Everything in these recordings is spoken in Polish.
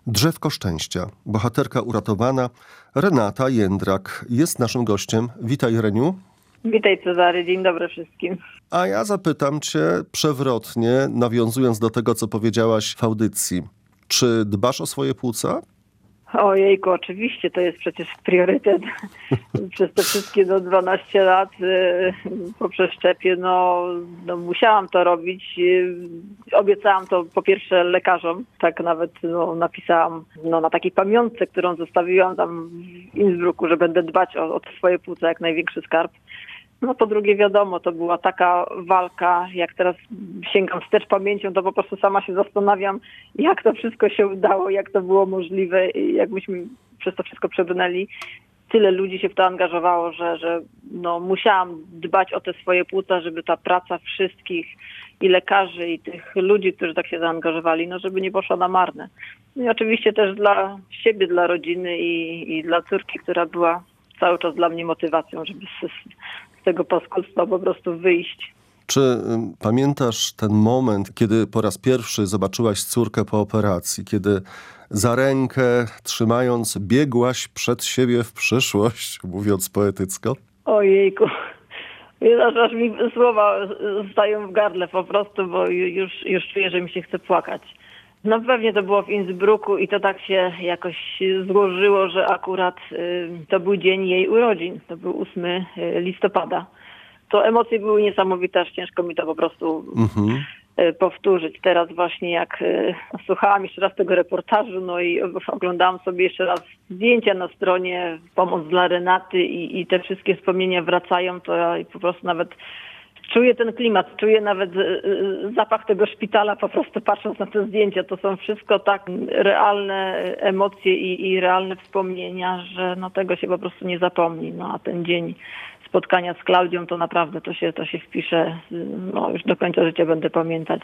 Drzewko szczęścia. Bohaterka uratowana Renata Jędrak jest naszym gościem. Witaj, Reniu. Witaj, Cezary. Dzień dobry wszystkim. A ja zapytam cię przewrotnie, nawiązując do tego, co powiedziałaś w audycji. Czy dbasz o swoje płuca? Ojejku, oczywiście, to jest przecież priorytet. Przez te wszystkie 12 lat po przeszczepie, no musiałam to robić. Obiecałam to po pierwsze lekarzom, tak nawet napisałam na takiej pamiątce, którą zostawiłam tam w Innsbrucku, że będę dbać o te swoje płuca jak największy skarb. No po drugie wiadomo, to była taka walka, jak teraz sięgam wstecz pamięcią, to po prostu sama się zastanawiam, jak to wszystko się udało, jak to było możliwe, jak myśmy przez to wszystko przebrnęli. Tyle ludzi się w to angażowało, że musiałam dbać o te swoje płuca, żeby ta praca wszystkich i lekarzy, i tych ludzi, którzy tak się zaangażowali, żeby nie poszła na marne. No i oczywiście też dla siebie, dla rodziny i dla córki, która była cały czas dla mnie motywacją, żeby z tego paskudstwa po prostu wyjść. Czy pamiętasz ten moment, kiedy po raz pierwszy zobaczyłaś córkę po operacji, kiedy za rękę trzymając biegłaś przed siebie w przyszłość, mówiąc poetycko? Ojejku, aż mi słowa stają w gardle po prostu, bo już czuję, że mi się chce płakać. No pewnie to było w Innsbrucku i to tak się jakoś złożyło, że akurat to był dzień jej urodzin. To był 8 listopada. To emocje były niesamowite, aż ciężko mi to po prostu powtórzyć. Teraz właśnie jak słuchałam jeszcze raz tego reportażu, i oglądałam sobie jeszcze raz zdjęcia na stronie Pomoc dla Renaty i te wszystkie wspomnienia wracają, to ja po prostu nawet czuję ten klimat, czuję nawet zapach tego szpitala po prostu patrząc na te zdjęcia. To są wszystko tak realne emocje i realne wspomnienia, że tego się po prostu nie zapomni. A ten dzień spotkania z Klaudią to naprawdę to się wpisze, już do końca życia będę pamiętać,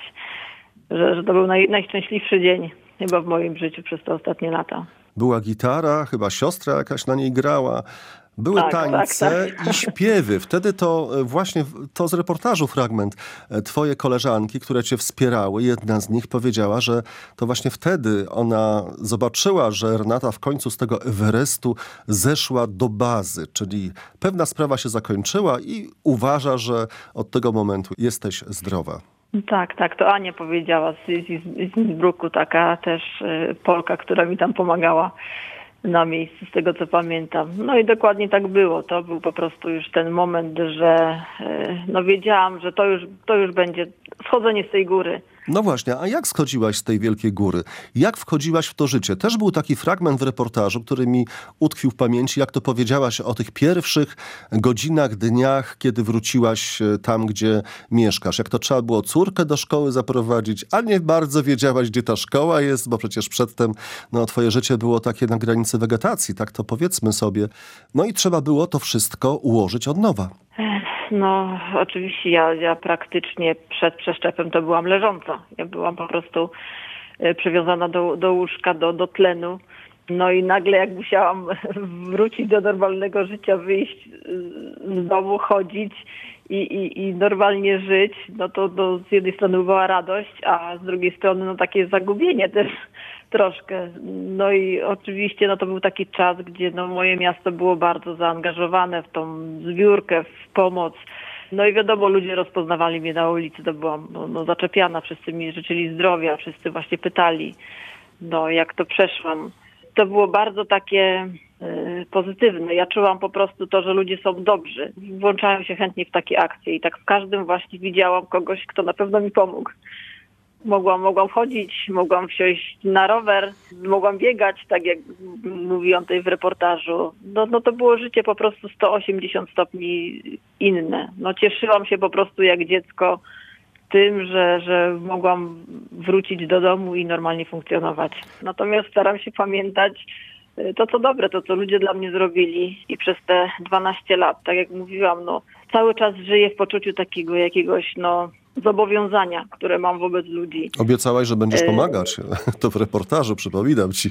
że to był najszczęśliwszy dzień chyba w moim życiu przez te ostatnie lata. Była gitara, chyba siostra jakaś na niej grała. Były tańce i śpiewy. Wtedy to właśnie, to z reportażu fragment, twoje koleżanki, które cię wspierały, jedna z nich powiedziała, że to właśnie wtedy ona zobaczyła, że Renata w końcu z tego Everestu zeszła do bazy, czyli pewna sprawa się zakończyła i uważa, że od tego momentu jesteś zdrowa. Tak, to Ania powiedziała z Innsbrucku, taka też Polka, która mi tam pomagała na miejscu, z tego co pamiętam. No i dokładnie tak było. To był po prostu już ten moment, że wiedziałam, że to już będzie schodzenie z tej góry. No właśnie, a jak schodziłaś z tej wielkiej góry? Jak wchodziłaś w to życie? Też był taki fragment w reportażu, który mi utkwił w pamięci, jak to powiedziałaś o tych pierwszych godzinach, dniach, kiedy wróciłaś tam, gdzie mieszkasz. Jak to trzeba było córkę do szkoły zaprowadzić, a nie bardzo wiedziałaś, gdzie ta szkoła jest, bo przecież przedtem twoje życie było takie na granicy wegetacji, tak to powiedzmy sobie. No i trzeba było to wszystko ułożyć od nowa. Oczywiście ja praktycznie przed przeszczepem to byłam leżąca. Ja byłam po prostu przywiązana do łóżka, do tlenu. No i nagle jak musiałam wrócić do normalnego życia, wyjść z domu, chodzić i normalnie żyć, to z jednej strony była radość, a z drugiej strony takie zagubienie też troszkę. No i oczywiście to był taki czas, gdzie moje miasto było bardzo zaangażowane w tą zbiórkę, w pomoc. No i wiadomo, ludzie rozpoznawali mnie na ulicy, to byłam zaczepiana, wszyscy mi życzyli zdrowia, wszyscy właśnie pytali, jak to przeszłam. To było bardzo takie pozytywne. Ja czułam po prostu to, że ludzie są dobrzy. Włączałem się chętnie w takie akcje i tak w każdym właśnie widziałam kogoś, kto na pewno mi pomógł. Mogłam chodzić, mogłam wsiąść na rower, mogłam biegać, tak jak mówiłam tutaj w reportażu. To było życie po prostu 180 stopni inne. Cieszyłam się po prostu jak dziecko tym, że mogłam wrócić do domu i normalnie funkcjonować. Natomiast staram się pamiętać to, co dobre, to, co ludzie dla mnie zrobili i przez te 12 lat, tak jak mówiłam, cały czas żyję w poczuciu takiego jakiegoś, zobowiązania, które mam wobec ludzi. Obiecałaś, że będziesz pomagać. To w reportażu, przypominam ci.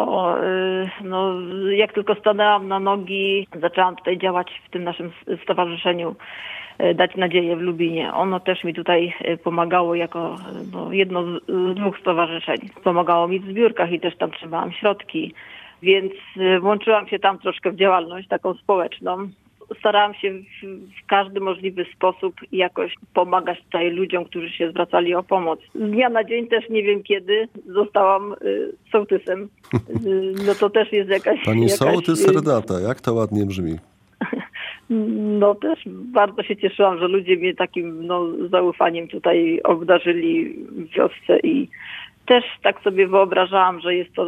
No, jak tylko stanęłam na nogi, zaczęłam tutaj działać w tym naszym stowarzyszeniu Dać Nadzieję w Lubinie. Ono też mi tutaj pomagało jako jedno z dwóch stowarzyszeń. Pomagało mi w zbiórkach i też tam trzymałam środki, więc włączyłam się tam troszkę w działalność taką społeczną. Starałam się w każdy możliwy sposób jakoś pomagać tutaj ludziom, którzy się zwracali o pomoc. Z dnia na dzień też nie wiem kiedy zostałam sołtysem. No to też jest jakaś... Pani sołtys Renata, jak to ładnie brzmi. No też bardzo się cieszyłam, że ludzie mnie takim zaufaniem tutaj obdarzyli w wiosce i też tak sobie wyobrażałam, że jest to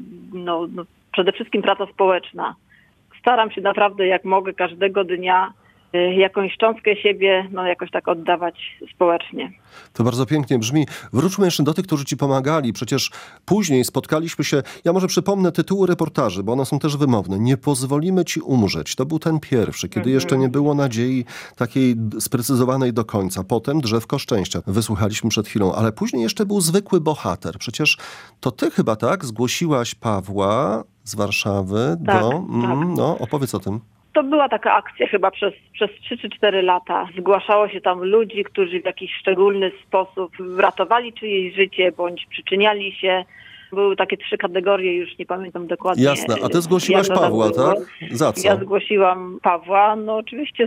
przede wszystkim praca społeczna. Staram się naprawdę jak mogę każdego dnia jakąś cząstkę siebie jakoś tak oddawać społecznie. To bardzo pięknie brzmi. Wróćmy jeszcze do tych, którzy ci pomagali. Przecież później spotkaliśmy się, ja może przypomnę tytuły reportaży, bo one są też wymowne. Nie pozwolimy ci umrzeć. To był ten pierwszy, kiedy jeszcze nie było nadziei takiej sprecyzowanej do końca. Potem Drzewko Szczęścia. Wysłuchaliśmy przed chwilą, ale później jeszcze był Zwykły bohater. Przecież to ty chyba zgłosiłaś Pawła z Warszawy Tak. Opowiedz o tym. To była taka akcja chyba przez 3 czy 4 lata. Zgłaszało się tam ludzi, którzy w jakiś szczególny sposób ratowali czyjeś życie bądź przyczyniali się. Były takie 3 kategorie, już nie pamiętam dokładnie. Jasne, a ty zgłosiłaś Pawła, tak? Za co? Ja zgłosiłam Pawła, oczywiście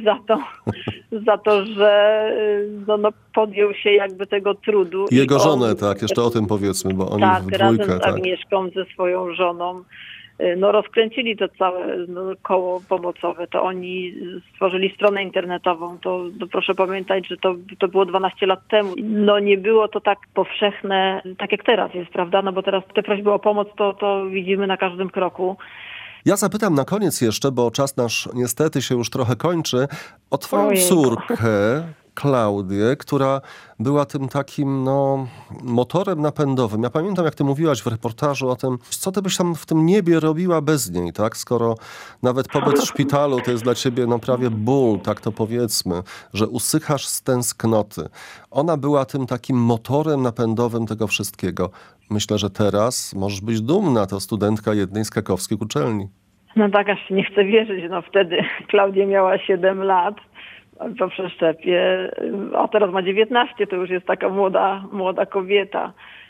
za to, że podjął się jakby tego trudu. Jego żonę, jeszcze o tym powiedzmy, bo oni w dwójkę. Razem z Agnieszką, ze swoją żoną. Rozkręcili to całe koło pomocowe, to oni stworzyli stronę internetową, to proszę pamiętać, że to było 12 lat temu. Nie było to tak powszechne, tak jak teraz jest, prawda? Bo teraz te prośby o pomoc to widzimy na każdym kroku. Ja zapytam na koniec jeszcze, bo czas nasz niestety się już trochę kończy, o twoją córkę, Klaudię, która była tym takim motorem napędowym. Ja pamiętam, jak ty mówiłaś w reportażu o tym, co ty byś tam w tym niebie robiła bez niej, tak? Skoro nawet pobyt w szpitalu to jest dla ciebie prawie ból, tak to powiedzmy, że usychasz z tęsknoty. Ona była tym takim motorem napędowym tego wszystkiego. Myślę, że teraz możesz być dumna, to studentka jednej z krakowskich uczelni. Tak, aż się nie chcę wierzyć. Wtedy Klaudia miała 7 lat po przeszczepie, a teraz ma 19, to już jest taka młoda kobieta.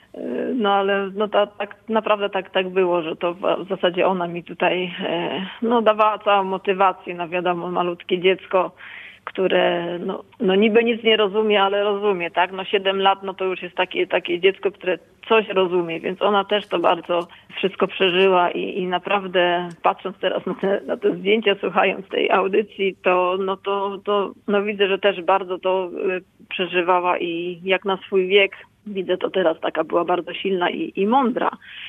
Ale tak naprawdę tak było, że to w zasadzie ona mi tutaj dawała całą motywację, wiadomo, malutkie dziecko, które niby nic nie rozumie, ale rozumie, tak? 7 lat to już jest takie dziecko, które coś rozumie, więc ona też to bardzo wszystko przeżyła i naprawdę patrząc teraz na te zdjęcia, słuchając tej audycji, to widzę, że też bardzo to przeżywała i jak na swój wiek widzę to teraz, taka była bardzo silna i mądra.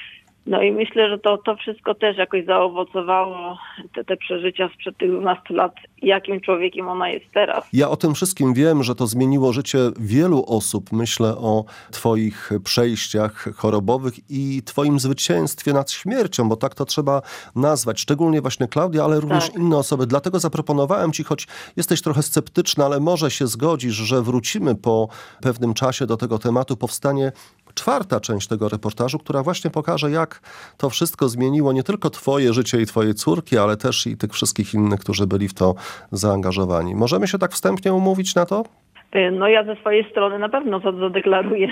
I myślę, że to wszystko też jakoś zaowocowało, te przeżycia sprzed tych 12 lat, jakim człowiekiem ona jest teraz. Ja o tym wszystkim wiem, że to zmieniło życie wielu osób. Myślę o twoich przejściach chorobowych i twoim zwycięstwie nad śmiercią, bo tak to trzeba nazwać. Szczególnie właśnie Klaudia, ale również inne osoby. Dlatego zaproponowałem ci, choć jesteś trochę sceptyczna, ale może się zgodzisz, że wrócimy po pewnym czasie do tego tematu. Powstanie 4. część tego reportażu, która właśnie pokaże, jak to wszystko zmieniło nie tylko twoje życie i twojej córki, ale też i tych wszystkich innych, którzy byli w to zaangażowani. Możemy się tak wstępnie umówić na to? Ja ze swojej strony na pewno zadeklaruję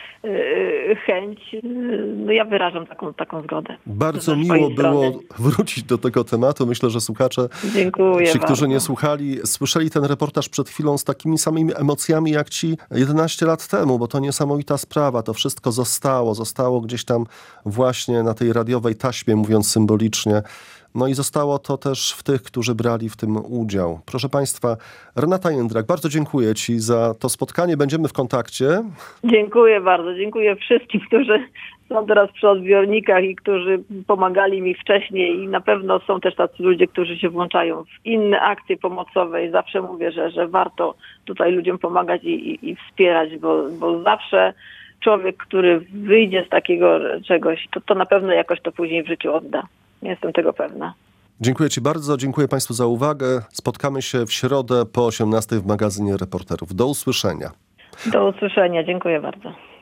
chęć. Ja wyrażam taką zgodę. Bardzo miło było wrócić do tego tematu. Myślę, że słuchacze, ci, którzy nie słuchali, słyszeli ten reportaż przed chwilą z takimi samymi emocjami jak ci 11 lat temu, bo to niesamowita sprawa. To wszystko zostało gdzieś tam właśnie na tej radiowej taśmie, mówiąc symbolicznie. I zostało to też w tych, którzy brali w tym udział. Proszę Państwa, Renata Jędrak, bardzo dziękuję Ci za to spotkanie. Będziemy w kontakcie. Dziękuję bardzo. Dziękuję wszystkim, którzy są teraz przy odbiornikach i którzy pomagali mi wcześniej i na pewno są też tacy ludzie, którzy się włączają w inne akcje pomocowe i zawsze mówię, że warto tutaj ludziom pomagać i wspierać, bo zawsze człowiek, który wyjdzie z takiego czegoś, to na pewno jakoś to później w życiu odda. Jestem tego pewna. Dziękuję Ci bardzo, dziękuję Państwu za uwagę. Spotkamy się w środę po 18:00 w magazynie Reporterów. Do usłyszenia. Do usłyszenia. Dziękuję bardzo.